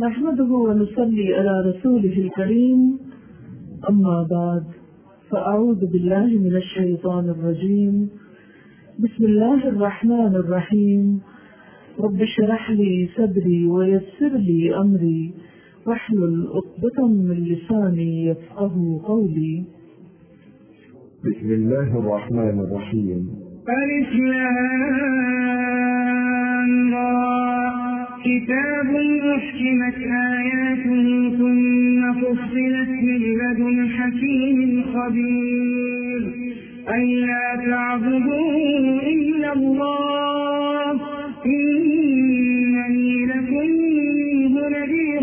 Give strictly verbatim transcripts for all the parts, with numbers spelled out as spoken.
نحمده ونصلي على رسوله الكريم أما بعد فأعوذ بالله من الشيطان الرجيم بسم الله الرحمن الرحيم رب اشرح لي صدري ويسر لي أمري واحلل عقدة من لساني يفقهوا قولي. بسم الله الرحمن الرحيم. ألف لام را كتاب أحكمت آياته ثم فصلت من لدن حكيم خبير ألا تعبدوا إلا الله إنني لكم منه نذير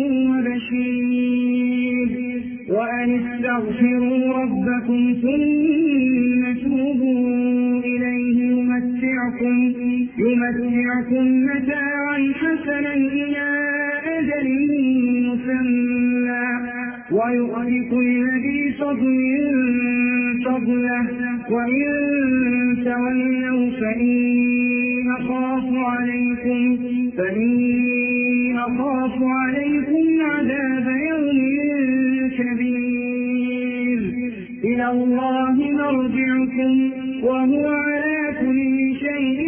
وبشير وأن استغفروا ربكم ثم توبوا إليه يمتعكم يمتعكم متاعا حسنا إلى أجل مسمى ويؤت كل ذي فضل فضله وإن تولوا فإني أخاف عليكم فإني أخاف عليكم عذاب يوم كبير إلى الله مرجعكم وهو على كل شيء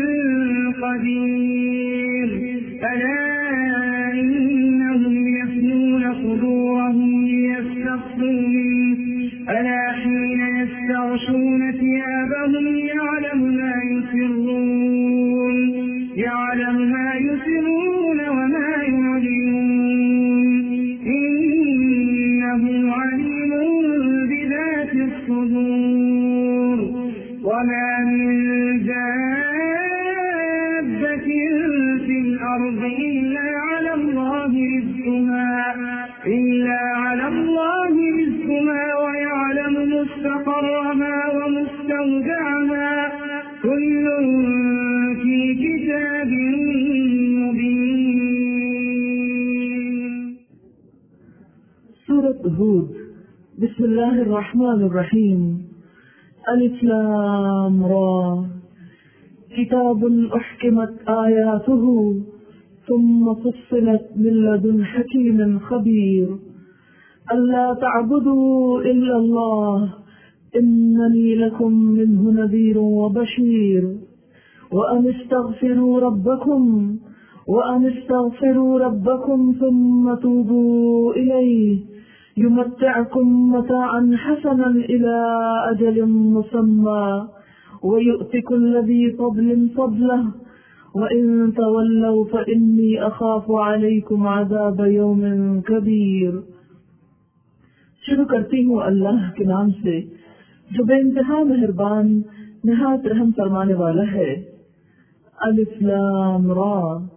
قدير ألا إنهم يفنون صدورهم ليستخفوا منه ألا حين يستغشون ثيابهم يعلم ما يسرون يعلم ما يسرون وما يعلنون إنه عليم بذات الصدور وما من دابة في الأرض إلا على الله رزقها إلا على الله رزقها ويعلم مستقرها ومستودعها كل في كتاب مبين. سورة هود. بسم الله الرحمن الرحيم. ألف لام را كتاب أحكمت آياته ثم فصلت من لدن حكيم خبير ألا تعبدوا إلا الله إنني لكم منه نذير وبشير وأن استغفروا ربكم وأن استغفروا ربكم ثم توبوا إليه يمتعكم متاعا حسنا إلى أجل مسمى ويؤت كل ذي فضل فضله وإن تولوا فإني أخاف عليكم عذاب يوم كبير. شروع کرتی ہوں اللہ کے نام سے جو بے انتہا مہربان نہایت رحم فرمانے والا ہے. الف لام را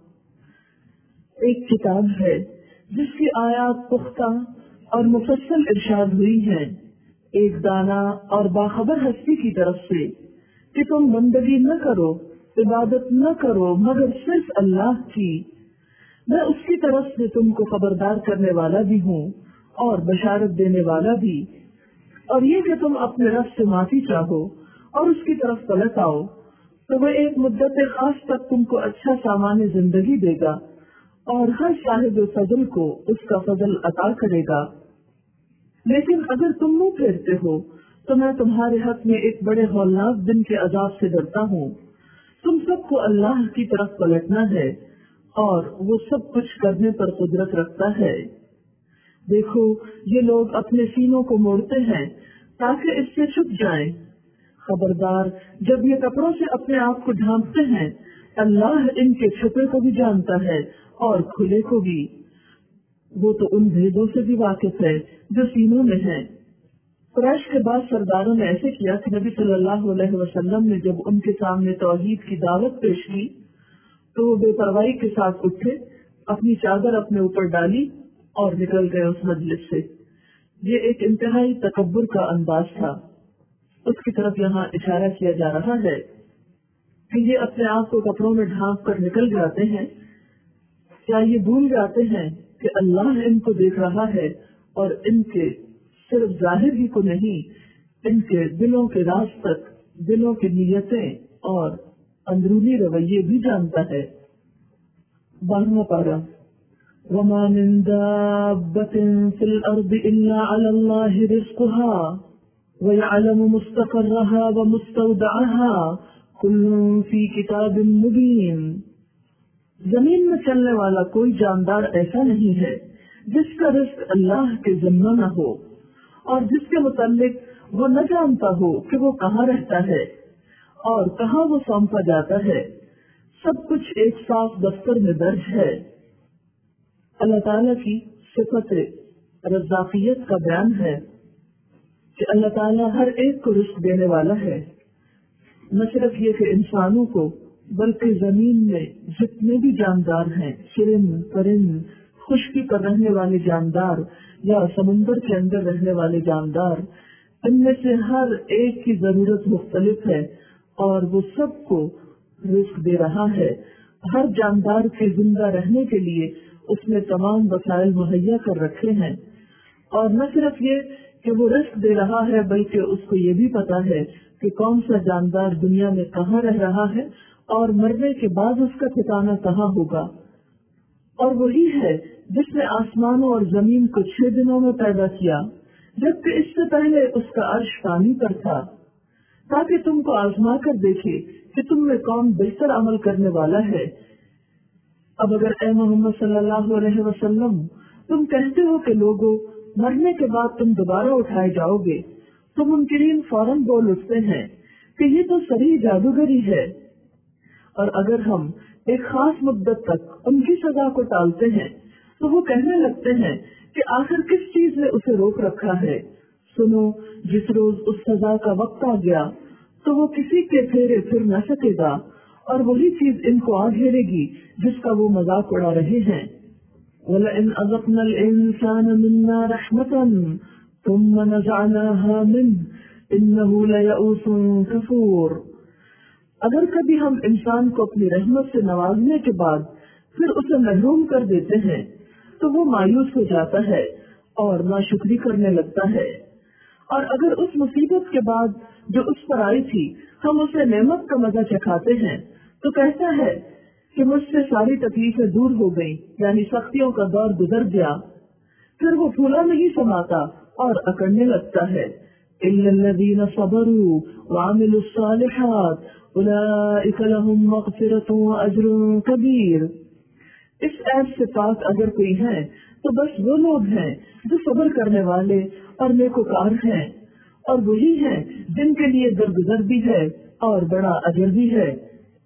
ایک کتاب ہے جس کی آیات پختہ اور مفصل ارشاد ہوئی ہیں ایک دانا اور باخبر ہستی کی طرف سے کہ تم بندگی نہ کرو عبادت نہ کرو مگر صرف اللہ کی. میں اس کی طرف سے تم کو خبردار کرنے والا بھی ہوں اور بشارت دینے والا بھی. اور یہ کہ تم اپنے رب سے معافی چاہو اور اس کی طرف پلٹ آؤ تو وہ ایک مدت خاص تک تم کو اچھا سامان زندگی دے گا اور ہر صاحب فضل کو اس کا فضل عطا کرے گا. لیکن اگر تم منہ پھیرتے ہو تو میں تمہارے حق میں ایک بڑے ہولناک دن کے عذاب سے ڈرتا ہوں. تم سب کو اللہ کی طرف پلٹنا ہے اور وہ سب کچھ کرنے پر قدرت رکھتا ہے. دیکھو یہ لوگ اپنے سینوں کو موڑتے ہیں تاکہ اس سے چھپ جائیں. خبردار جب یہ کپڑوں سے اپنے آپ کو ڈھانپتے ہیں اللہ ان کے چھپے کو بھی جانتا ہے اور کھلے کو بھی. وہ تو ان بھیدوں سے بھی واقف ہے جو سینوں میں ہیں. قریش کے بعد سرداروں نے ایسے کیا کہ نبی صلی اللہ علیہ وسلم نے جب ان کے سامنے توحید کی دعوت پیش کی تو وہ بے پرواہی کے ساتھ اٹھے اپنی چادر اپنے اوپر ڈالی اور نکل گئے اس مجلس سے. یہ ایک انتہائی تکبر کا انداز تھا. اس کی طرف یہاں اشارہ کیا جا رہا ہے کہ یہ اپنے آپ کو کپڑوں میں ڈھانپ کر نکل جاتے ہیں. کیا یہ بھول جاتے ہیں کہ اللہ ان کو دیکھ رہا ہے اور ان کے صرف ظاہر ہی کو نہیں ان کے دلوں کے راز تک دلوں کی نیتیں اور اندرونی رویے بھی جانتا ہے. بارہواں پارہ وما من دابة في الأرض إلا على الله رزقها ويعلم مستقرها ومستودعها كل في كتاب مبين۔ زمین میں چلنے والا کوئی جاندار ایسا نہیں ہے جس کا رزق اللہ کے ذمہ نہ ہو اور جس کے متعلق وہ نہ جانتا ہو کہ وہ کہاں رہتا ہے اور کہاں وہ سونپا جاتا ہے۔ سب کچھ ایک صاف دفتر میں درج ہے۔ اللہ تعالیٰ کی صفت رزاقیت کا بیان ہے کہ اللہ تعالیٰ ہر ایک کو رزق دینے والا ہے۔ نہ صرف یہ کہ انسانوں کو بلکہ زمین میں جتنے بھی جاندار ہیں، چرند پرند، خشکی پر رہنے والے جاندار یا سمندر کے اندر رہنے والے جاندار، ان میں سے ہر ایک کی ضرورت مختلف ہے اور وہ سب کو رزق دے رہا ہے۔ ہر جاندار کے زندہ رہنے کے لیے اس نے تمام وسائل مہیا کر رکھے ہیں، اور نہ صرف یہ کہ وہ رزق دے رہا ہے بلکہ اس کو یہ بھی پتا ہے کہ کون سا جاندار دنیا میں کہاں رہ رہا ہے اور مرنے کے بعد اس کا ٹھکانہ کہاں ہوگا۔ اور وہی ہے جس نے آسمانوں اور زمین کو چھ دنوں میں پیدا کیا، جبکہ اس سے پہلے اس کا عرش پانی پر تھا، تاکہ تم کو آزما کر دیکھے کہ تم میں کون بہتر عمل کرنے والا ہے۔ اب اگر اے محمد صلی اللہ علیہ وسلم تم کہتے ہو کہ لوگوں مرنے کے بعد تم دوبارہ اٹھائے جاؤ گے، تو منکرین فوراً بول اٹھتے ہیں کہ یہ تو صریح جادوگری ہے، اور اگر ہم ایک خاص مدت تک ان کی سزا کو ٹالتے ہیں تو وہ کہنے لگتے ہیں کہ آخر کس چیز نے اسے روک رکھا ہے۔ سنو، جس روز اس سزا کا وقت آ گیا تو وہ کسی کے پھیرے پھر نہ سکے گا، اور وہی چیز ان کو آ گھیرے گی جس کا وہ مذاق اڑا رہے ہیں۔ وَلَئِنْ أَذَقْنَا الْإِنسَانَ مِنَّا رَحْمَةً ثُمَّ نَزَعْنَاهَا مِنْهُ إِنَّهُ لَيَئُوسٌ كَفُورٌ۔ اگر کبھی ہم انسان کو اپنی رحمت سے نوازنے کے بعد پھر اسے محروم کر دیتے ہیں تو وہ مایوس ہو جاتا ہے اور ناشکری کرنے لگتا ہے، اور اگر اس مصیبت کے بعد جو اس پر آئی تھی ہم اسے نعمت کا مزہ چکھاتے ہیں تو کہتا ہے کہ مجھ سے ساری تکلیفیں دور ہو گئی، یعنی سختیوں کا دور گزر گیا۔ پھر وہ پھولا نہیں سماتا اور اکڑنے لگتا ہے۔ إِلَّا الَّذِينَ صَبَرُوا وَعَمِلُوا الصَّالِحَاتِ أُولَئِكَ لَهُم مَّغْفِرَةٌ وَأَجْرٌ كَبِيرٌ۔ اس عیب سے پاک اگر کوئی ہے تو بس وہ لوگ ہیں جو صبر کرنے والے اور نیکوکار ہیں، اور وہی ہیں جن کے لیے درگزر بھی ہے اور بڑا اجر بھی ہے۔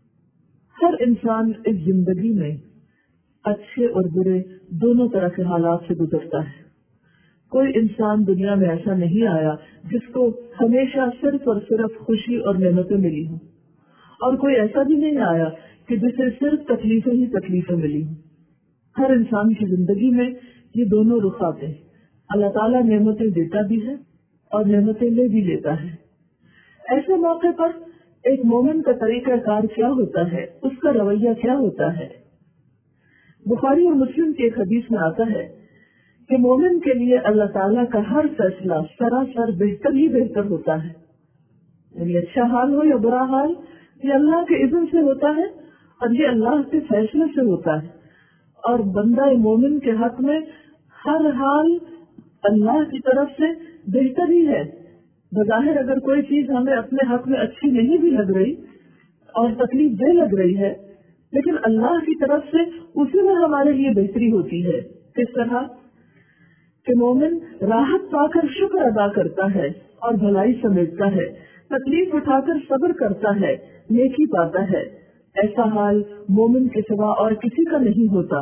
ہر انسان اس زندگی میں اچھے اور برے دونوں طرح کے حالات سے گزرتا ہے۔ کوئی انسان دنیا میں ایسا نہیں آیا جس کو ہمیشہ صرف اور صرف خوشی اور نعمتیں ملی ہوں، اور کوئی ایسا بھی نہیں آیا کہ جسے صرف تکلیفیں ہی تکلیفیں ملی ہوں۔ ہر انسان کی زندگی میں یہ دونوں رخ آتے ہیں۔ اللہ تعالیٰ نعمتیں دیتا بھی ہے اور نعمتیں لے بھی لیتا ہے۔ ایسے موقع پر ایک مومن کا طریقہ کار کیا ہوتا ہے، اس کا رویہ کیا ہوتا ہے؟ بخاری اور مسلم کی ایک حدیث میں آتا ہے کہ مومن کے لیے اللہ تعالیٰ کا ہر فیصلہ سراسر بہتر ہی بہتر ہوتا ہے، یعنی اچھا حال ہو یا برا حال یہ اللہ کے اذن سے ہوتا ہے اور یہ اللہ کے فیصلے سے ہوتا ہے، اور بندہ مومن کے حق میں ہر حال اللہ کی طرف سے بہتر ہی ہے۔ بظاہر اگر کوئی چیز ہمیں اپنے حق میں اچھی نہیں بھی لگ رہی اور تکلیف دہ لگ رہی ہے، لیکن اللہ کی طرف سے اسی میں ہمارے لیے بہتری ہوتی ہے۔ کس طرح کہ مومن راحت پا کر شکر ادا کرتا ہے اور بھلائی سمیٹتا ہے، تکلیف اٹھا کر صبر کرتا ہے، نیکی پاتا ہے۔ ایسا حال مومن کے سوا اور کسی کا نہیں ہوتا۔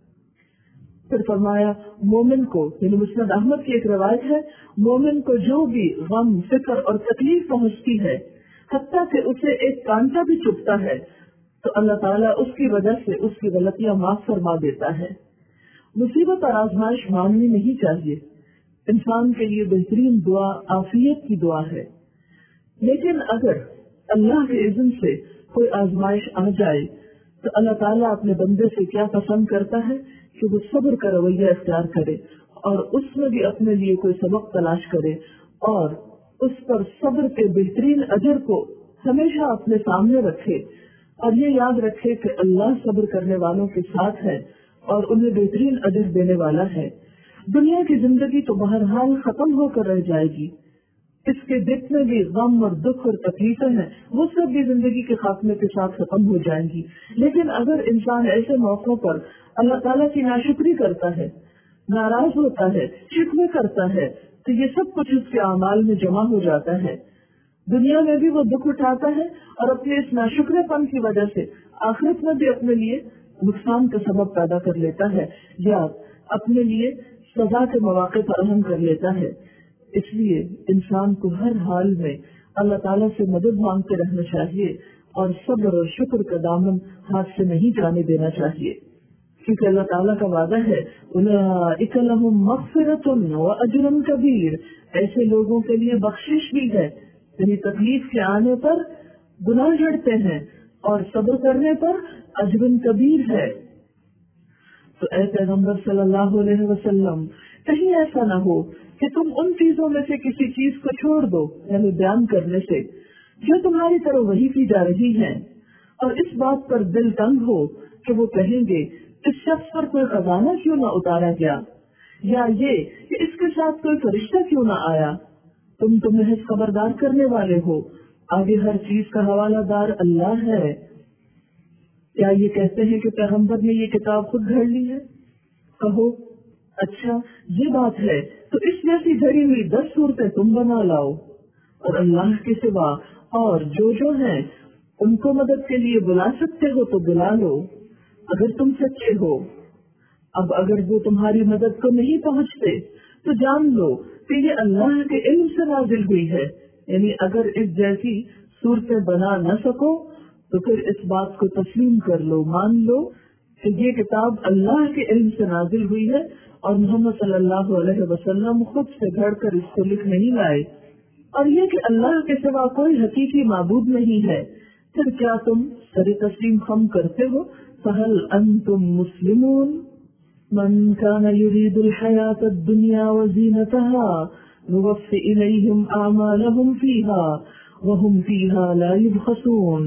پھر فرمایا مومن کو، یعنی مسند احمد کی ایک روایت ہے، مومن کو جو بھی غم، فکر اور تکلیف پہنچتی ہے، حتیٰ کہ اسے ایک کانٹا بھی چبھتا ہے، تو اللہ تعالیٰ اس کی وجہ سے اس کی غلطیاں معاف فرما دیتا ہے۔ مصیبت اور آزمائش ماننی نہیں چاہیے۔ انسان کے لیے بہترین دعا عافیت کی دعا ہے، لیکن اگر اللہ کے اذن سے کوئی آزمائش آ جائے تو اللہ تعالیٰ اپنے بندے سے کیا پسند کرتا ہے کہ وہ صبر کا رویہ اختیار کرے اور اس میں بھی اپنے لیے کوئی سبق تلاش کرے، اور اس پر صبر کے بہترین اجر کو ہمیشہ اپنے سامنے رکھے، اور یہ یاد رکھے کہ اللہ صبر کرنے والوں کے ساتھ ہے اور انہیں بہترین اجر دینے والا ہے۔ دنیا کی زندگی تو بہرحال ختم ہو کر رہ جائے گی، اس کے جتنے بھی غم اور دکھ اور تکلیفیں ہیں وہ سب بھی زندگی کے خاتمے کے ساتھ ختم ہو جائیں گی۔ لیکن اگر انسان ایسے موقعوں پر اللہ تعالیٰ کی ناشکری کرتا ہے، ناراض ہوتا ہے، شکوے کرتا ہے، تو یہ سب کچھ اس کے اعمال میں جمع ہو جاتا ہے۔ دنیا میں بھی وہ دکھ اٹھاتا ہے اور اپنے اس ناشکرے پن کی وجہ سے آخرت میں بھی اپنے لیے نقصان کا سبب پیدا کر لیتا ہے یا اپنے لیے سزا کے مواقع فراہم کر لیتا ہے۔ اس لیے انسان کو ہر حال میں اللہ تعالیٰ سے مدد مانگتے رہنا چاہیے اور صبر اور شکر کا دامن ہاتھ سے نہیں جانے دینا چاہیے، کیونکہ اللہ تعالیٰ کا وعدہ ہے اولئک لہم مغفرۃ واجر کبیر، ایسے لوگوں کے لیے بخشش بھی ہے، یعنی تکلیف کے آنے پر گناہ جھڑتے ہیں اور صبر کرنے پر اجر کبیر ہے۔ تو اے پیغمبر صلی اللہ علیہ وسلم، کہیں ایسا نہ ہو کہ تم ان چیزوں میں سے کسی چیز کو چھوڑ دو، یعنی بیان کرنے سے جو تمہاری طرف وحی کی جا رہی ہے، اور اس بات پر دل تنگ ہو کہ وہ کہیں گے اس شخص پر کوئی خزانہ کیوں نہ اتارا گیا، یا یہ کہ اس کے ساتھ کوئی فرشتہ کیوں نہ آیا۔ تم تو محض خبردار کرنے والے ہو، آگے ہر چیز کا حوالہ دار اللہ ہے۔ کیا یہ کہتے ہیں کہ پیغمبر نے یہ کتاب خود گھڑ لی ہے؟ کہو اچھا یہ بات ہے تو اس جیسی گھڑی ہوئی دس صورتیں تم بنا لاؤ، اور اللہ کے سوا اور جو جو ہیں ان کو مدد کے لیے بلا سکتے ہو تو بلا لو اگر تم سچے ہو۔ اب اگر وہ تمہاری مدد کو نہیں پہنچتے تو جان لو کہ یہ اللہ کے علم سے نازل ہوئی ہے، یعنی اگر اس جیسی صورتیں بنا نہ سکو تو پھر اس بات کو تسلیم کر لو، مان لو کہ یہ کتاب اللہ کے علم سے نازل ہوئی ہے اور محمد صلی اللہ علیہ وسلم خود سے گھڑ کر اس کو لکھ نہیں لائے، اور یہ کہ اللہ کے سوا کوئی حقیقی معبود نہیں ہے۔ پھر کیا تم سر تسلیم خم کرتے ہو؟ فہل انتم مسلمون؟ من كان يريد الحياة الدنيا وزينتها نوفي إليهم أعمالهم فيها وهم فيها لا يبخسون۔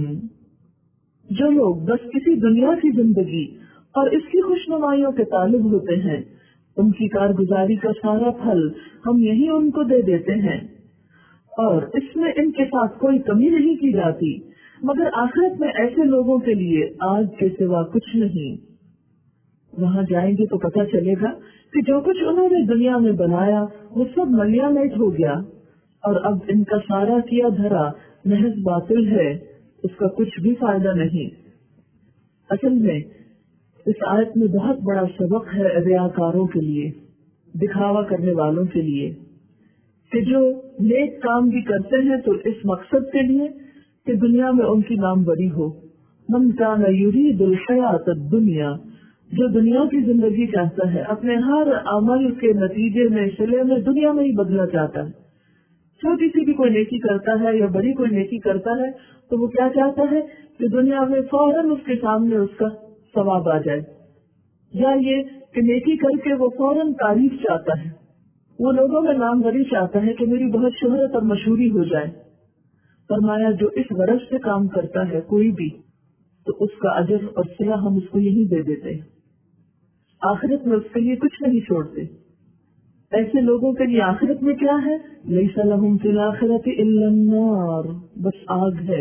جو لوگ بس کسی دنیا کی زندگی اور اس کی خوشنمائیوں کے طالب ہوتے ہیں، ان کی کارگزاری کا سارا پھل ہم یہی ان کو دے دیتے ہیں، اور اس میں ان کے ساتھ کوئی کمی نہیں کی جاتی، مگر آخرت میں ایسے لوگوں کے لیے آج کے سوا کچھ نہیں۔ وہاں جائیں گے تو پتہ چلے گا کہ جو کچھ انہوں نے دنیا میں بنایا وہ سب ملیا میٹ ہو گیا، اور اب ان کا سارا کیا دھرا محض باطل ہے، اس کا کچھ بھی فائدہ نہیں۔ اصل میں اس آیت میں بہت بڑا سبق ہے ریاکاروں کے لیے، دکھاوا کرنے والوں کے لیے، کہ جو نیک کام بھی کرتے ہیں تو اس مقصد کے لیے کہ دنیا میں ان کی نام بری ہو۔ من کان یرید الحیات الدنیا، جو دنیا کی زندگی چاہتا ہے، اپنے ہر عمل کے نتیجے میں صلے میں دنیا میں ہی بدلنا چاہتا ہے، چھوٹی سی بھی کوئی نیکی کرتا ہے یا بڑی کوئی نیکی کرتا ہے تو وہ کیا چاہتا ہے کہ دنیا میں فوراً اس کے سامنے اس کا ثواب آ جائے، یا یہ کہ نیکی کر کے وہ فوراً تعریف چاہتا ہے، وہ لوگوں میں ناموری چاہتا ہے کہ میری بہت شہرت اور مشہوری ہو جائے۔ فرمایا جو اس غرض سے کام کرتا ہے کوئی بھی تو اس کا اجر اور صلہ ہم اس کو یہی دے دیتے ہیں، آخرت میں اس کے لیے کچھ نہیں چھوڑتے۔ ایسے لوگوں کے لیے آخرت میں کیا ہے؟ لیس لہم فی الآخرۃ الا النار، بس آگ ہے۔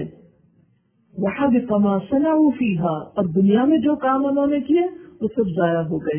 وحبط ما صنعوا فیہا، اور دنیا میں جو کام انہوں نے کیے وہ سب ضائع ہو گئے،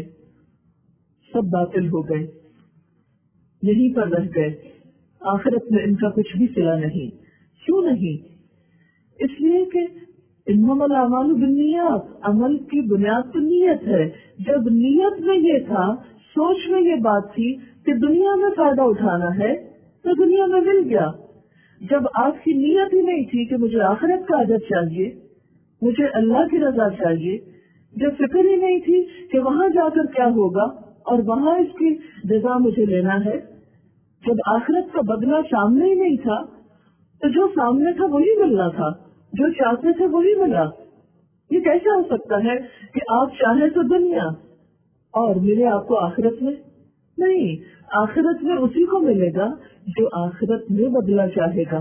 سب باطل ہو گئے، یہیں پر رہ گئے، آخرت میں ان کا کچھ بھی صلہ نہیں۔ کیوں نہیں؟ اس لیے کہ انما الاعمال بالنیات، عمل کی بنیاد تو نیت ہے۔ جب نیت میں یہ تھا، سوچ میں یہ بات تھی کہ دنیا میں فائدہ اٹھانا ہے تو دنیا میں مل گیا۔ جب آپ کی نیت ہی نہیں تھی کہ مجھے آخرت کا اجر چاہیے، مجھے اللہ کی رضا چاہیے، جب فکر ہی نہیں تھی کہ وہاں جا کر کیا ہوگا اور وہاں اس کی جزا مجھے لینا ہے، جب آخرت کا بدلہ سامنے ہی نہیں تھا تو جو سامنے تھا وہی ملنا تھا، جو چاہتے تھے وہی ملا۔ یہ کیسے ہو سکتا ہے کہ آپ چاہیں تو دنیا اور ملے آپ کو آخرت میں؟ نہیں، آخرت میں اسی کو ملے گا جو آخرت میں بدلہ چاہے گا۔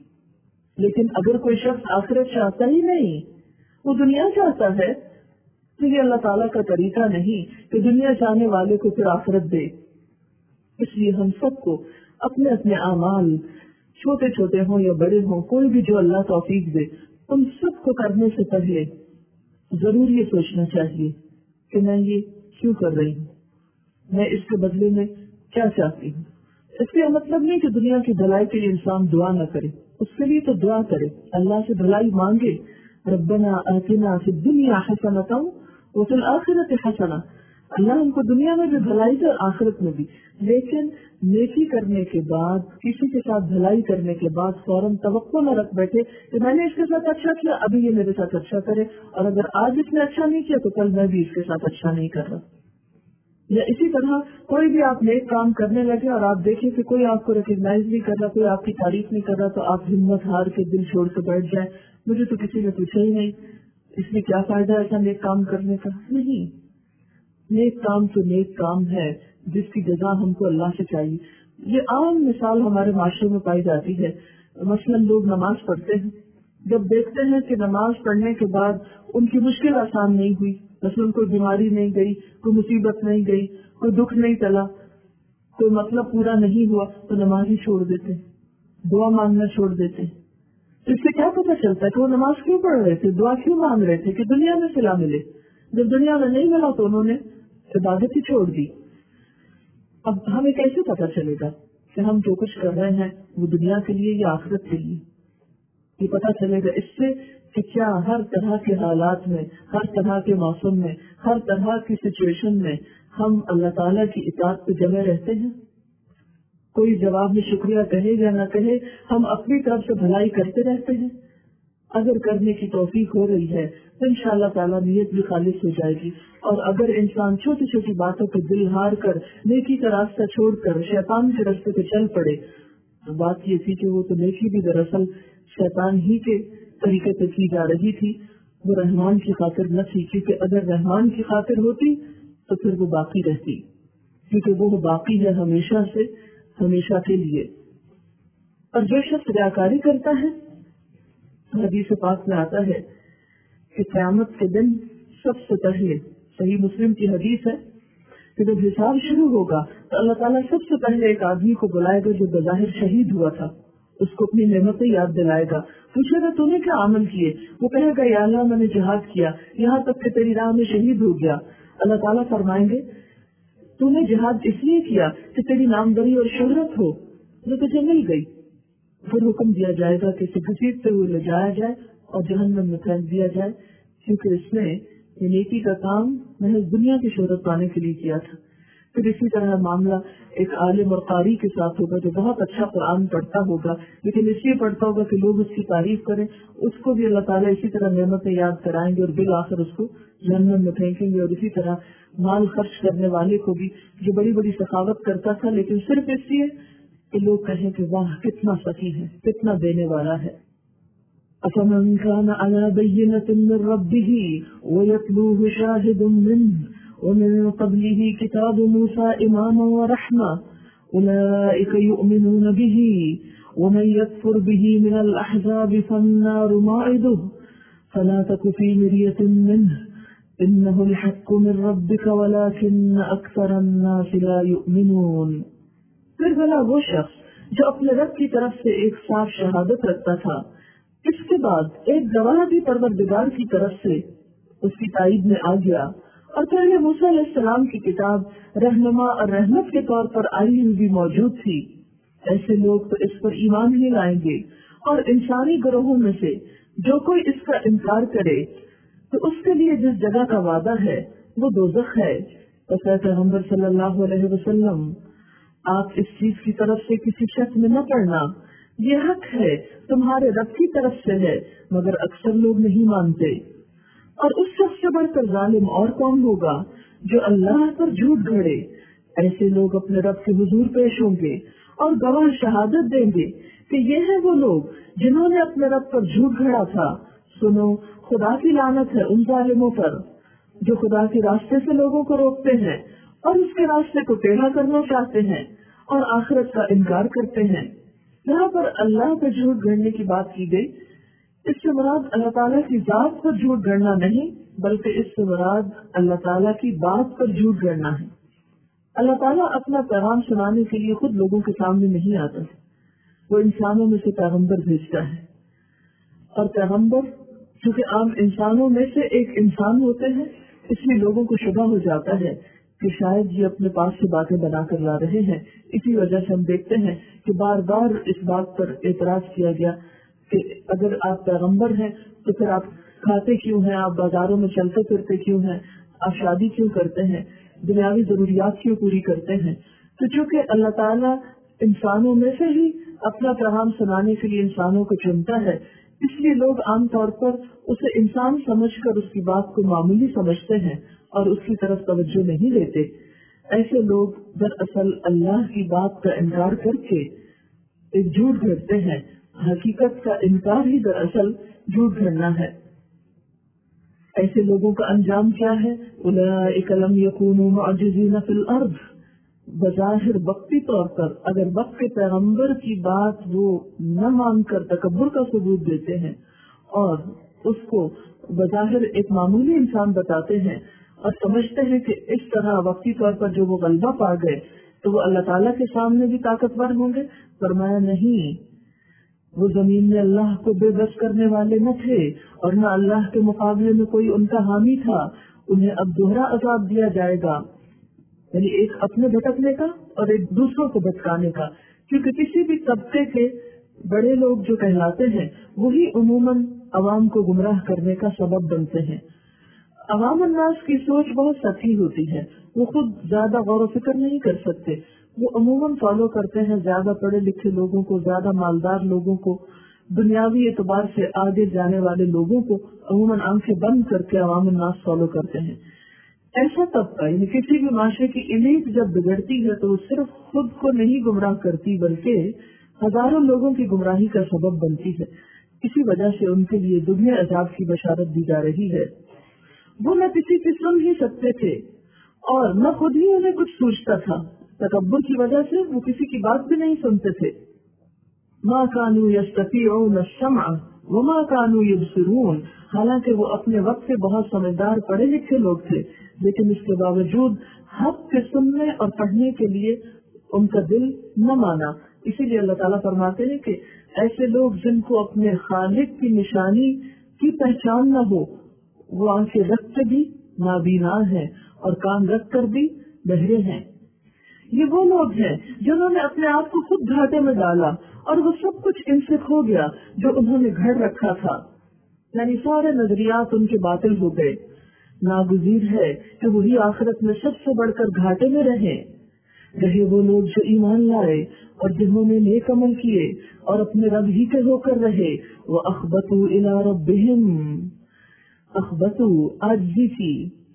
لیکن اگر کوئی شخص آخرت چاہتا ہی نہیں، وہ دنیا چاہتا ہے، تو یہ اللہ تعالیٰ کا طریقہ نہیں کہ دنیا چاہنے والے کو پھر آخرت دے. اس لیے ہم سب کو اپنے اپنے اعمال چھوٹے چھوٹے ہوں یا بڑے ہوں، کوئی بھی جو اللہ توفیق دے، ان سب کو کرنے سے پہلے ضرور یہ سوچنا چاہیے کہ میں یہ کیوں کر رہی ہوں، میں اس کے بدلے میں کیا چاہتی ہوں. اس کا مطلب نہیں کہ دنیا کی بھلائی کے لیے انسان دعا نہ کرے، اس کے لیے تو دعا کرے، اللہ سے بھلائی مانگے. ربنا آتنا فی الدنیا حسنۃ وفی الآخرۃ حسنہ، اللہ ہم کو دنیا میں بھی بھلائی دے اور آخرت میں بھی. لیکن نیکی کرنے کے بعد، کسی کے ساتھ بھلائی کرنے کے بعد فوراً توقع نہ رکھ بیٹھے کہ میں نے اس کے ساتھ اچھا کیا، ابھی یہ میرے ساتھ اچھا کرے، اور اگر آج اس نے اچھا نہیں کیا تو کل میں بھی اس کے ساتھ اچھا نہیں کر رہا. یا اسی طرح کوئی بھی آپ نیک کام کرنے لگے اور آپ دیکھیں کہ کوئی آپ کو ریکگنائز نہیں کر رہا، کوئی آپ کی تعریف نہیں کر رہا، تو آپ ہمت ہار کے دل چھوڑ کے بیٹھ جائیں، مجھے تو کسی نے پوچھا ہی نہیں، اس میں کیا فائدہ ایسا نیک کام کرنے کا. نہیں، نیک کام تو نیک کام ہے جس کی جزا ہم کو اللہ سے چاہیے. یہ عام مثال ہمارے معاشرے میں پائی جاتی ہے. مثلاً لوگ نماز پڑھتے ہیں، جب دیکھتے ہیں کہ نماز پڑھنے کے بعد ان کی مشکل آسان نہیں ہوئی، مثلاً کوئی بیماری نہیں گئی، کوئی مصیبت نہیں گئی، کوئی دکھ نہیں چلا، کوئی مطلب پورا نہیں ہوا، تو نماز ہی چھوڑ دیتے، دعا مانگنا چھوڑ دیتے. اس سے کیا پتہ چلتا ہے کہ وہ نماز کیوں پڑھ رہے تھے، دعا کیوں مانگ رہے تھے؟ کہ دنیا میں صلہ ملے. جب دنیا میں نہیں ملا تو انہوں نے عبادت ہی چھوڑ دی. اب ہمیں کیسے پتہ چلے گا کہ ہم جو کچھ کر رہے ہیں وہ دنیا کے لیے یا آخرت کے لیے؟ یہ پتہ چلے گا اس سے کہ کیا ہر طرح کے حالات میں، ہر طرح کے موسم میں، ہر طرح کی سچویشن میں ہم اللہ تعالیٰ کی اطاعت پہ جمے رہتے ہیں. کوئی جواب میں شکریہ کہے یا نہ کہے، ہم اپنی طرف سے بھلائی کرتے رہتے ہیں. اگر کرنے کی توفیق ہو رہی ہے تو انشاءاللہ تعالیٰ نیت بھی خالص ہو جائے گی. اور اگر انسان چھوٹی چھوٹی باتوں پہ دل ہار کر نیکی کا راستہ چھوڑ کر شیطان کے راستے پہ چل پڑے، تو بات یہ تھی کہ وہ تو نیکی بھی دراصل شیطان ہی کے طریقے سے کی جا رہی تھی، وہ رحمان کی خاطر نہ تھی. کیونکہ اگر رحمان کی خاطر ہوتی تو پھر وہ باقی رہتی، کیونکہ وہ باقی ہے ہمیشہ سے ہمیشہ کے لیے. اور جو شخص ریاکاری کرتا ہے، حدیث پاک میں آتا ہے کہ قیامت کے دن سب سے پہلے، صحیح مسلم کی حدیث ہے کہ جب حساب شروع ہوگا تو اللہ تعالیٰ سب سے پہلے ایک آدمی کو بلائے گا جو بظاہر شہید ہوا تھا، اس کو اپنی نعمتیں یاد دلائے گا، پوچھے گا تو نے کیا عمل کیے؟ وہ کہے گا یا اللہ میں نے جہاد کیا، یہاں تک کہ تیری راہ میں شہید ہو گیا. اللہ تعالیٰ فرمائیں گے تو نے جہاد اس لیے کیا کہ تیری ناموری اور شہرت ہو جو تجھے مل گئی. پھر حکم دیا جائے گا کہ اسے گھسیٹتے ہوئے لے جایا جائے اور جہنم میں پھینک دیا جائے، کیونکہ اس نے یہ نیکی کا کام محض دنیا کی شہرت پانے کے لیے کیا تھا. پھر اسی طرح معاملہ ایک عالم اور قاری کے ساتھ ہوگا جو بہت اچھا قرآن پڑھتا ہوگا لیکن اس لیے پڑھتا ہوگا کہ لوگ اس کی تعریف کریں، اس کو بھی اللہ تعالیٰ اسی طرح نعمتیں یاد کرائیں گے اور بالآخر اس کو جہنم میں پھینکیں گے. اور اسی طرح مال خرچ کرنے والے کو بھی، جو بڑی بڑی سخاوت کرتا تھا لیکن صرف اس لیے کہ لوگ کہیں کہ واہ کتنا سخی ہے، کتنا دینے والا ہے. أَفَمَنْ كَانَ عَلَى بَيِّنَةٍ مِّن رَّبِّهِ وَيَتْلُوهُ شَاهِدٌ مِّنْهُ وَمِن قَبْلِهِ كِتَابُ مُوسَىٰ إِمَامًا وَرَحْمَةً أُولَٰئِكَ يُؤْمِنُونَ بِهِ وَمَن يَكْفُرْ بِهِ مِنَ الْأَحْزَابِ فَالنَّارُ مَوْعِدُهُ فَلَا تَكُ فِي مِرْيَةٍ مِّنْهُ إِنَّهُ الْحَقُّ مِن رَّبِّكَ وَلَٰكِنَّ أَكْثَرَ النَّاسِ لَا يُؤْمِنُونَ. پھر بھلا وہ شخص جو اپنے رب کی طرف سے ایک صاف شہادت رکھتا تھا، اس کے بعد ایک گواہ بھی پروردگار کی طرف سے اس کی تائید میں آ گیا، اور پہلے موسیٰ علیہ السلام کی کتاب رہنما اور رحمت کے طور پر آئی ہوئی بھی موجود تھی، ایسے لوگ تو اس پر ایمان ہی لائیں گے. اور انسانی گروہوں میں سے جو کوئی اس کا انکار کرے تو اس کے لیے جس جگہ کا وعدہ ہے وہ دوزخ ہے. تو پیغمبر صلی اللہ علیہ وسلم، آپ اس چیز کی طرف سے کسی شخص میں نہ پڑنا، یہ حق ہے تمہارے رب کی طرف سے ہے، مگر اکثر لوگ نہیں مانتے. اور اس شخص سے بڑھ کر ظالم اور کون ہوگا جو اللہ پر جھوٹ گھڑے. ایسے لوگ اپنے رب کے حضور پیش ہوں گے اور گواہ شہادت دیں گے کہ یہ ہے وہ لوگ جنہوں نے اپنے رب پر جھوٹ گھڑا تھا. سنو، خدا کی لعنت ہے ان ظالموں پر جو خدا کے راستے سے لوگوں کو روکتے ہیں اور اس کے راستے کو ٹیڑھا کرنا چاہتے ہیں اور آخرت کا انکار کرتے ہیں. یہاں پر اللہ پر جھوٹ گھڑنے کی بات کی گئی، اس سے مراد اللہ تعالیٰ کی ذات پر جھوٹ گھڑنا نہیں بلکہ اس سے مراد اللہ تعالیٰ کی بات پر جھوٹ گڑنا ہے۔ اللہ تعالیٰ اپنا پیغام سنانے کے لیے خود لوگوں کے سامنے نہیں آتا، وہ انسانوں میں سے پیغمبر بھیجتا ہے، اور پیغمبر چونکہ عام انسانوں میں سے ایک انسان ہوتے ہیں، اس لیے لوگوں کو شبہ ہو جاتا ہے کہ شاید یہ اپنے پاس سے باتیں بنا کر لا رہے ہیں۔ اسی وجہ سے ہم دیکھتے ہیں کہ بار بار اس بات پر اعتراض کیا گیا کہ اگر آپ پیغمبر ہیں تو پھر آپ کھاتے کیوں ہیں، آپ بازاروں میں چلتے پھرتے کیوں ہیں، آپ شادی کیوں کرتے ہیں، دنیاوی ضروریات کیوں پوری کرتے ہیں؟ تو چونکہ اللہ تعالیٰ انسانوں میں سے ہی اپنا پیغام سنانے کے لیے انسانوں کو چنتا ہے، اس لیے لوگ عام طور پر اسے انسان سمجھ کر اس کی بات کو معمولی سمجھتے ہیں اور اس کی طرف توجہ نہیں دیتے۔ ایسے لوگ دراصل اللہ کی بات کا انکار کر کے ایک جھوٹ گھڑتے ہیں۔ حقیقت کا انکار ہی دراصل جھوٹ گھڑنا ہے۔ ایسے لوگوں کا انجام کیا ہے؟ اولئک لم یکونوا معجزین فی الارض، بظاہر وقتی طور پر اگر وقت کے پیغمبر کی بات وہ نہ مان کر تکبر کا ثبوت دیتے ہیں اور اس کو بظاہر ایک معمولی انسان بتاتے ہیں اور سمجھتے ہیں کہ اس طرح وقتی طور پر جو وہ غلبہ پا گئے تو وہ اللہ تعالیٰ کے سامنے بھی طاقتور ہوں گے، فرمایا نہیں، وہ زمین میں اللہ کو بے بس کرنے والے نہ تھے اور نہ اللہ کے مقابلے میں کوئی ان کا حامی تھا۔ انہیں اب دوہرا عذاب دیا جائے گا، یعنی ایک اپنے بھٹکنے کا اور ایک دوسروں کو بھٹکانے کا، کیونکہ کسی بھی طبقے کے بڑے لوگ جو کہلاتے ہیں وہی عموماً عوام کو گمراہ کرنے کا سبب بنتے ہیں۔ عوام الناس کی سوچ بہت سطحی ہوتی ہے، وہ خود زیادہ غور و فکر نہیں کر سکتے، وہ عموماً فالو کرتے ہیں زیادہ پڑھے لکھے لوگوں کو، زیادہ مالدار لوگوں کو، دنیاوی اعتبار سے آگے جانے والے لوگوں کو عموماً آنکھیں بند کر کے عوام الناس فالو کرتے ہیں۔ ایسا طبقہ یعنی کسی بھی معاشرے کی ایلیٹ جب بگڑتی ہے تو وہ صرف خود کو نہیں گمراہ کرتی بلکہ ہزاروں لوگوں کی گمراہی کا سبب بنتی ہے۔ اسی وجہ سے ان کے لیے دنیا عذاب کی بشارت دی جا رہی ہے۔ وہ نہ کسی کی سن ہی سکتے تھے اور نہ خود ہی انہیں کچھ سوچتا تھا، تکبر کی وجہ سے وہ کسی کی بات بھی نہیں سنتے تھے۔ ما كانوا يستطيعون السمع وما كانوا يبصرون، حالانکہ وہ اپنے وقت کے بہت سمجھدار پڑھے لکھے لوگ تھے، لیکن اس کے باوجود حق کے سننے اور پڑھنے کے لیے ان کا دل نہ مانا۔ اسی لیے اللہ تعالیٰ فرماتے ہیں کہ ایسے لوگ جن کو اپنے خالق کی نشانی کی پہچان نہ ہو وہ آنکھیں رکھ کے بھی نابینا ہیں اور کان رکھ کر بھی بہرے ہیں۔ یہ وہ لوگ ہیں جنہوں نے اپنے آپ کو خود گھاٹے میں ڈالا اور وہ سب کچھ ان سے کھو گیا جو انہوں نے گھڑ رکھا تھا، یعنی سارے نظریات ان کے باطل ہو گئے۔ ناگزیر ہے کہ وہی آخرت میں سب سے بڑھ کر گھاٹے میں رہے رہے وہ لوگ جو ایمان لائے اور جنہوں نے نیک عمل کیے اور اپنے رب ہی کے ہو کر رہے۔ وَأَخْبَتُوا إِلَىٰ رَبِّهِمْ، اخبتوا عاجزی کی۔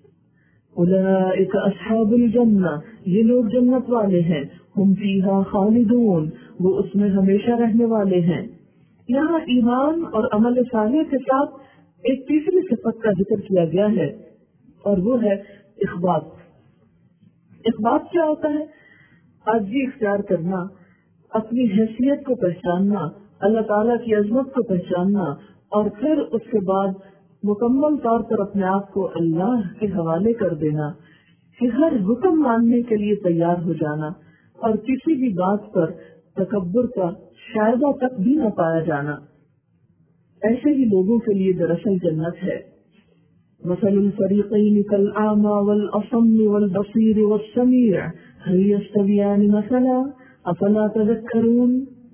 اولئک اصحاب الجنہ، یہ لوگ جنت والے ہیں، ہم فیہا خالدون، وہ اس میں ہمیشہ رہنے والے ہیں۔ یہاں ایمان اور عمل صالح کے ساتھ ایک تیسری صفت کا ذکر کیا گیا ہے اور وہ ہے اخبات۔ اخبات کیا ہوتا ہے؟ عاجزی اختیار کرنا، اپنی حیثیت کو پہچاننا، اللہ تعالیٰ کی عظمت کو پہچاننا اور پھر اس کے بعد مکمل طور پر اپنے آپ کو اللہ کے حوالے کر دینا، کہ ہر حکم ماننے کے لیے تیار ہو جانا اور کسی بھی بات پر تکبر کا شائبہ تک بھی نہ پایا جانا۔ ایسے ہی لوگوں کے لیے دراصل جنت ہے۔ مثل الفریقین کالأعمى والأصم والبصیر والسمیع هل يستویان مثلا افلا تذکرون۔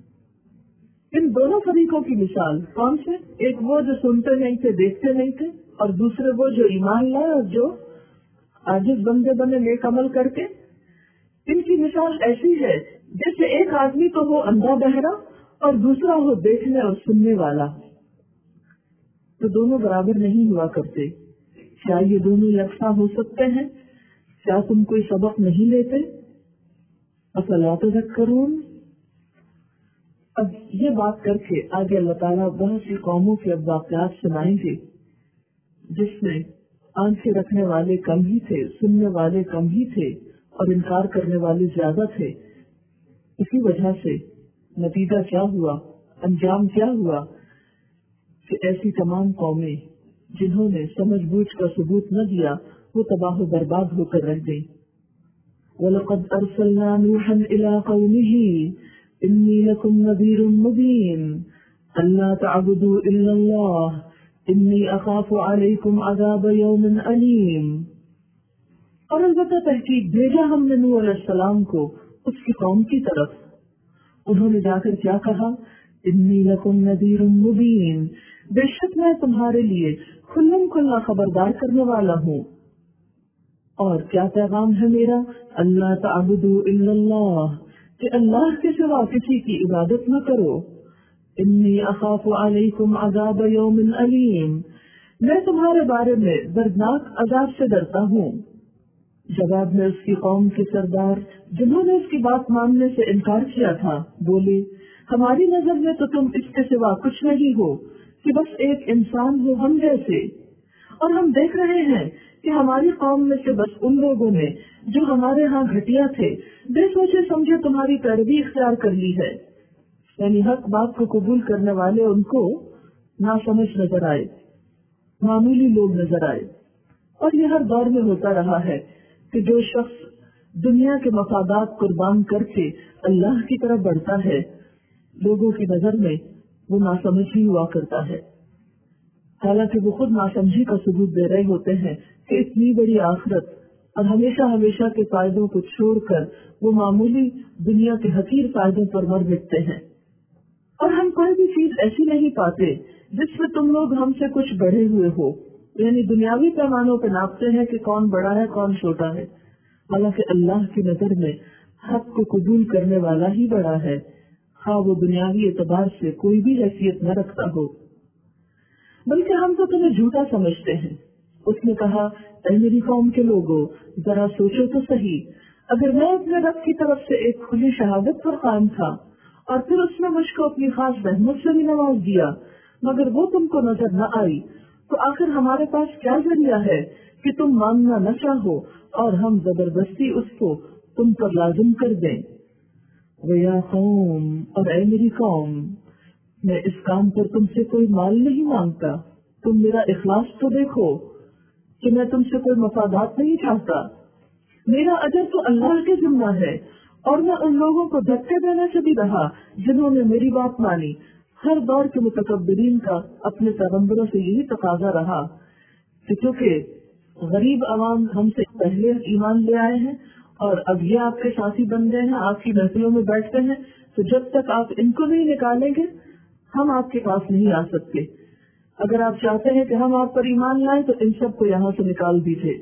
ان دونوں فریقوں کی مثال کون سے؟ ایک وہ جو سنتے نہیں تھے، دیکھتے نہیں تھے، اور دوسرے وہ جو ایمان لائے اور جو عاجز بندے بنے نیک عمل کر کے۔ ان کی مثال ایسی ہے جیسے ایک آدمی تو ہو اندھا بہرا اور دوسرا ہو دیکھنے اور سننے والا، تو دونوں برابر نہیں ہوا کرتے۔ کیا یہ دونوں یکساں ہو سکتے ہیں؟ کیا تم کوئی سبق نہیں لیتے؟ افلا تذکرون۔ اب یہ بات کر کے آگے اللہ تعالیٰ بہت سی قوموں کے اب واقعات سنائیں گے جس میں آنکھیں رکھنے والے کم ہی تھے، سننے والے کم ہی تھے اور انکار کرنے والے زیادہ تھے۔ اسی وجہ سے نتیجہ کیا ہوا، انجام کیا ہوا کہ ایسی تمام قومیں جنہوں نے سمجھ بوجھ کا ثبوت نہ دیا وہ تباہ و برباد ہو کر رہ گئی۔ وَلَقَدْ أَرْسَلْنَا نُوحًا إِلَىٰ قَوْمِهِ إِنِّي لَكُمْ نَذِيرٌ مُّبِينٌ أَلَّا تَعْبُدُوا إِلَّا اللَّهَ إِنِّي أَخَافُ عَلَيْكُمْ عَذَابَ يَوْمٍ أَلِيمٍ۔ اور البتہ تحقیق بھیجا ہم نے نوح علیہ السلام کو اس کی قوم کی طرف، انہوں نے جا کر کیا کہا؟ انی لکم نذیر مبین، بے شک میں تمہارے لیے کھلم کھلا خبردار کرنے والا ہوں۔ اور کیا پیغام ہے میرا؟ اللہ تعبدوا الا اللہ، کہ اللہ کے سوا کسی کی عبادت نہ کرو۔ انی اخاف علیکم عذاب یوم علیم، میں تمہارے بارے میں دردناک عذاب سے ڈرتا ہوں۔ جواب میں اس کی قوم کے سردار جنہوں نے اس کی بات ماننے سے انکار کیا تھا بولے، ہماری نظر میں تو تم اس کے سوا کچھ نہیں ہو کہ بس ایک انسان ہو ہم جیسے، اور ہم دیکھ رہے ہیں کہ ہماری قوم میں سے بس ان لوگوں نے جو ہمارے ہاں گھٹیا تھے بے سوچے سمجھے تمہاری پیروی اختیار کر لی ہے۔ یعنی حق بات کو قبول کرنے والے ان کو ناسمجھ نظر آئے، معمولی لوگ نظر آئے۔ اور یہ ہر دور میں ہوتا رہا ہے کہ جو شخص دنیا کے مفادات قربان کر کے اللہ کی طرف بڑھتا ہے لوگوں کی نظر میں وہ ناسمجھ ہی ہوا کرتا ہے، حالانکہ وہ خود ناسمجھی کا ثبوت دے رہے ہوتے ہیں کہ اتنی بڑی آخرت اور ہمیشہ ہمیشہ کے فائدوں کو چھوڑ کر وہ معمولی دنیا کے حقیر فائدوں پر مر مٹتے ہیں۔ اور ہم کوئی بھی چیز ایسی نہیں پاتے جس میں تم لوگ ہم سے کچھ بڑھے ہوئے ہو، یعنی دنیاوی پیمانوں پہ ناپتے ہیں کہ کون بڑا ہے کون چھوٹا ہے، حالانکہ اللہ کی نظر میں حق کو قبول کرنے والا ہی بڑا ہے، ہاں وہ دنیاوی اعتبار سے کوئی بھی حیثیت نہ رکھتا ہو۔ بلکہ ہم تو تمہیں جھوٹا سمجھتے ہیں۔ اس نے کہا، اے میری قوم کے لوگوں، ذرا سوچو تو صحیح، اگر میں اپنے رب کی طرف سے ایک کھلی شہادت پر قائم تھا اور پھر اس نے مجھ کو اپنی خاص رحمت سے بھی نواز دیا مگر وہ تم کو نظر نہ آئی، تو آخر ہمارے پاس کیا ذریعہ ہے کہ تم ماننا نہ چاہو اور ہم زبردستی اس کو تم پر لازم کر دیں۔ وَيَا قَوْمِ، اور اے میری قوم، میں اس کام پر تم سے کوئی مال نہیں مانگتا، تم میرا اخلاص تو دیکھو کہ میں تم سے کوئی مفادات نہیں چاہتا، میرا اجر تو اللہ کے ذمہ ہے، اور میں ان لوگوں کو دھکے دینے سے بھی رہا جنہوں نے میری بات مانی۔ ہر دور کے متکبرین کا اپنے پیغمبروں سے یہی تقاضا رہا کہ چونکہ غریب عوام ہم سے پہلے ایمان لے آئے ہیں اور اب یہ آپ کے ساتھی بن گئے ہیں، آپ کی محفلوں میں بیٹھتے ہیں، تو جب تک آپ ان کو نہیں نکالیں گے ہم آپ کے پاس نہیں آ سکتے۔ اگر آپ چاہتے ہیں کہ ہم آپ پر ایمان لائیں تو ان سب کو یہاں سے نکال دیجیے۔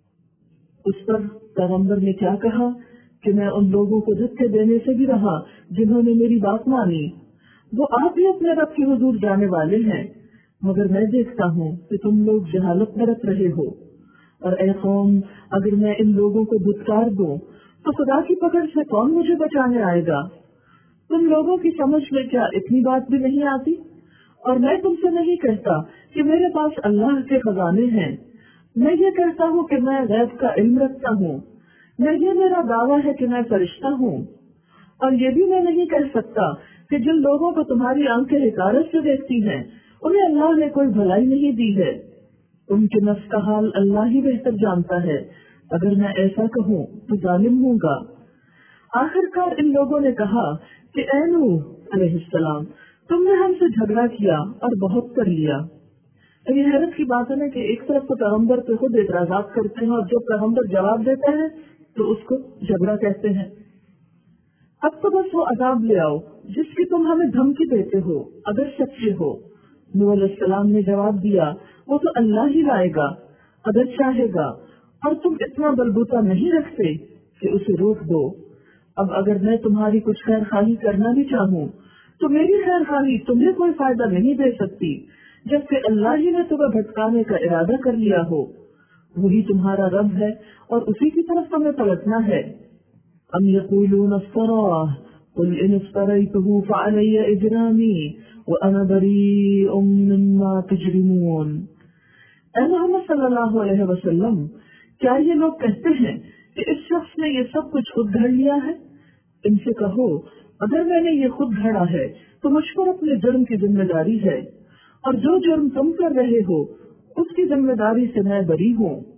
اس پر پیغمبر نے کیا کہا کہ میں ان لوگوں کو دھکے دینے سے بھی رہا جنہوں نے میری بات مانی، وہ آپ بھی اپنے رب کے حضور جانے والے ہیں، مگر میں دیکھتا ہوں کہ تم لوگ جہالت برت رہے ہو۔ اور اے قوم، اگر میں ان لوگوں کو دھتکار دوں تو خدا کی پکڑ سے کون مجھے بچانے آئے گا؟ تم لوگوں کی سمجھ میں کیا اتنی بات بھی نہیں آتی؟ اور میں تم سے نہیں کہتا کہ میرے پاس اللہ کے خزانے ہیں، میں یہ کہتا ہوں کہ میں غیب کا علم رکھتا ہوں، میں یہ میرا دعویٰ ہے کہ میں فرشتہ ہوں، اور یہ بھی میں نہیں کہہ سکتا کہ جن لوگوں کو تمہاری آنکھیں حقارت سے دیکھتی ہیں انہیں اللہ نے کوئی بھلائی نہیں دی ہے، ان کے نفس کا حال اللہ ہی بہتر جانتا ہے، اگر میں ایسا کہوں تو ظالم ہوں گا۔ آخر کار ان لوگوں نے کہا کہ اے نوح علیہ السلام، تم نے ہم سے جھگڑا کیا اور بہت کر لیا۔ یہ حیرت کی بات ہے کہ ایک طرف تو پیغمبر پہ خود اعتراضات کرتے ہیں اور جب پیغمبر جواب دیتا ہے تو اس کو جھگڑا کہتے ہیں۔ اب تو بس وہ عذاب لے آؤ جس کی تم ہمیں دھمکی دیتے ہو اگر سچے ہو۔ نوح علیہ السلام نے جواب دیا، وہ تو اللہ ہی لائے گا اگر چاہے گا، اور تم اتنا بلبوتا نہیں رکھتے کہ اسے روک دو۔ اب اگر میں تمہاری کچھ خیر خواہی کرنا بھی چاہوں تو میری خیر خواہی تمہیں کوئی فائدہ نہیں دے سکتی، جبکہ اللہ ہی نے تمہیں بھٹکانے کا ارادہ کر لیا ہو۔ وہی تمہارا رب ہے اور اسی کی طرف تمہیں پلٹنا ہے۔ ام یقولون افتراہ قل ان افتریتہ فعلی اجرامی وانا بریء مما تجرمون۔ اے محمد صلی اللہ علیہ وسلم، کیا یہ لوگ کہتے ہیں کہ اس شخص نے یہ سب کچھ خود گھڑ لیا ہے؟ ان سے کہو، اگر میں نے یہ خود گھڑا ہے تو مجھ پر اپنے جرم کی ذمہ داری ہے، اور جو جرم تم کر رہے ہو اس ذمہ داری سے میں بری ہوں.